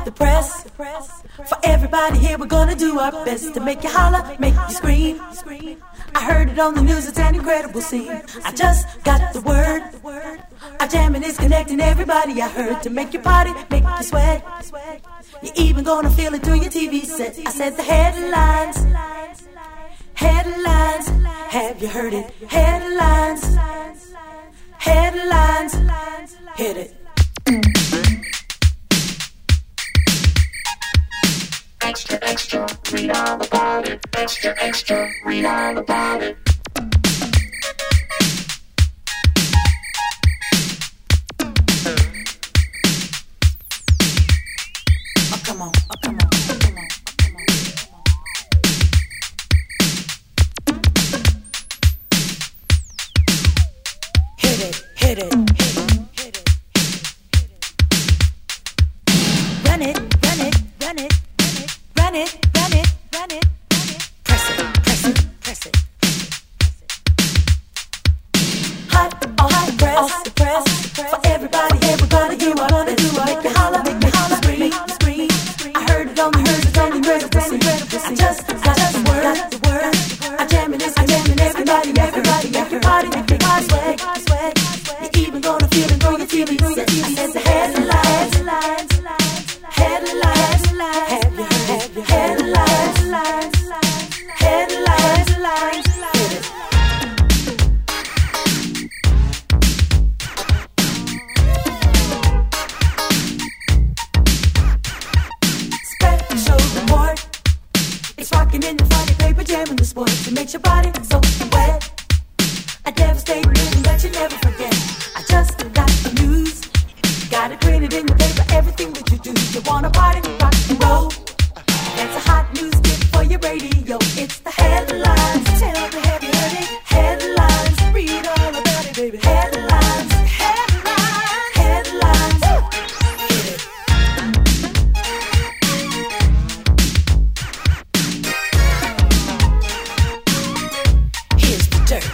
hot the press. For everybody here, we're gonna do our best to make you holler, make you scream. I heard it on the news, it's an incredible scene. I just got the word. Our jamming is connecting everybody I heard to make you party, make you sweat. You're even gonna feel it through your TV set. I said the headlines. Headlines, have you heard it? Headlines, headlines, hit it. Extra, extra, read all about it. Extra, extra, read all about it. Oh, come on, oh, come on. Hit it, hit it, hit it, hit it, hit it. Run it, run it, run it, run it, run it, run it, run it. Press it, press it, press it, press it. Hot, oh hot press, off the press. For everybody here, we're gonna do our best to make you holler, scream, scream. I heard it on the news, it's only incredible scene. I just got the word. I jamming is jamming everybody, everybody, everybody, make me swag. You're even gonna feel it through your TV set. I said the headlines, headlines, have you heard it? Headlines, headlines, hit it. Special report. It's rocking in the Friday paper, jamming the sports. It makes your body so wet. A devastating rhythm that you never forget. I just got the news. Got it printed in the paper, everything that you do. You wanna party, rock and roll. That's a hot news tip for your radio. It's the headlines. Tell me, have you heard it? Headlines. Read all about it, baby. Headlines. Headlines. Headlines. Hit it. Here's the dirt.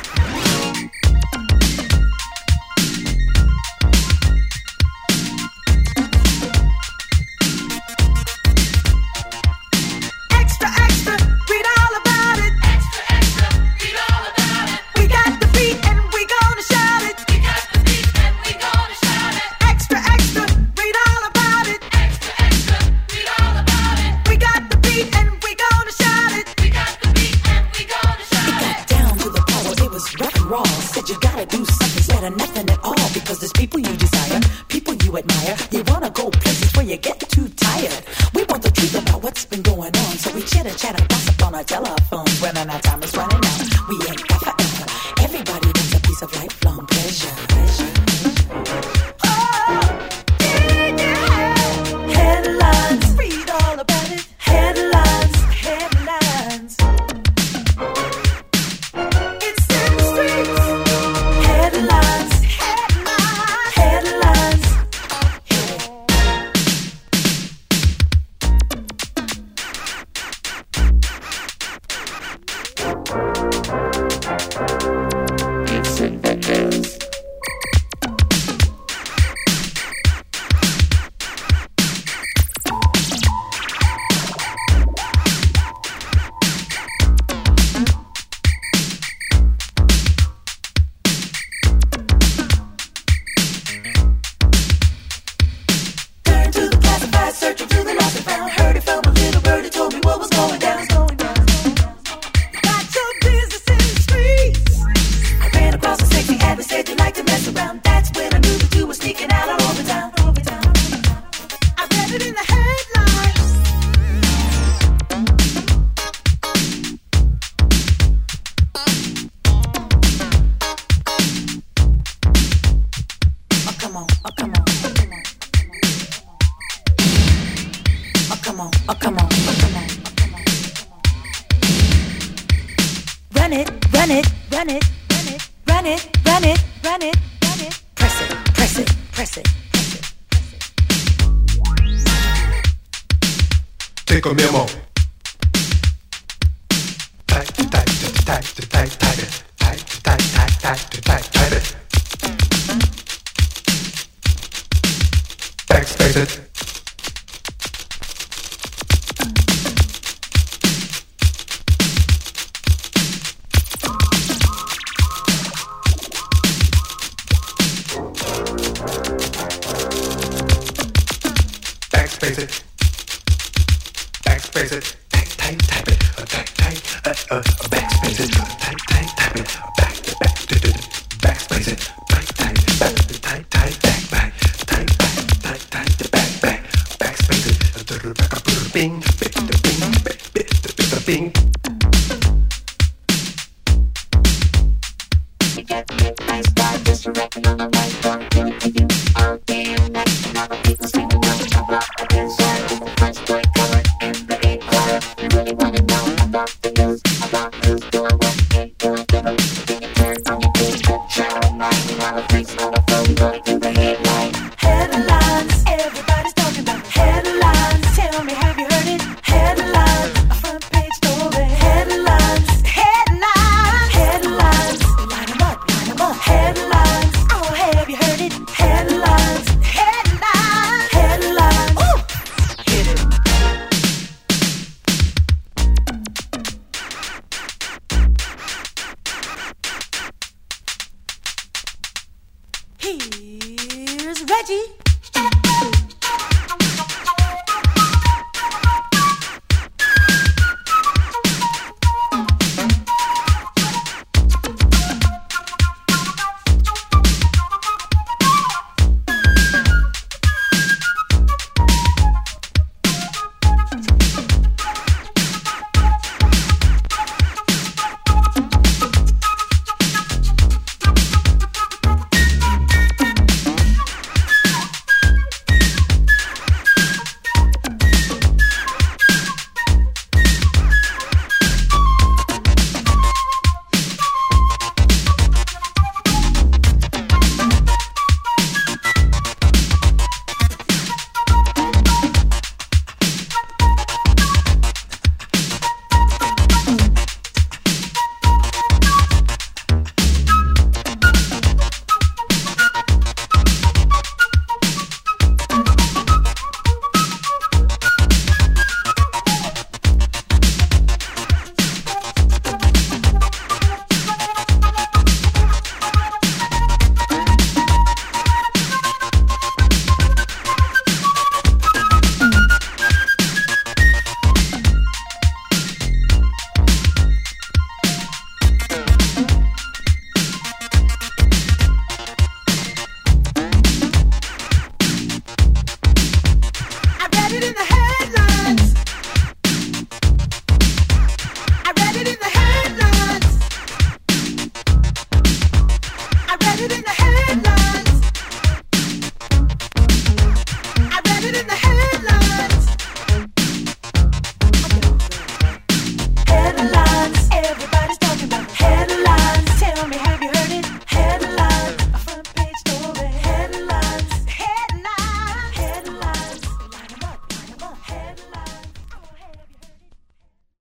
Take a memo. Type it. Backspace it. backspace it, backspace it, type it, backspace it, type it, backspace it, backspace it, bing, bing. You get me nice guy, just a record on the mic, don't do it to you. I'll be next to other people singing on the block. Inside is the French boy color in the A choir. You really wanna know about the news, about who's doing what, ain't doing good. Then you turn on your big good channel 9, you wanna face on the phone, you wanna do the headline. Headlines, everybody's talking about headlines. Tell me, have you heard it? Headlines, a front page story. Headlines, headlines, headlines. Line 'em up, headlines. Oh, have you heard it? Headlines, headlines, headlines. Ooh, hit it. Here's Reggie.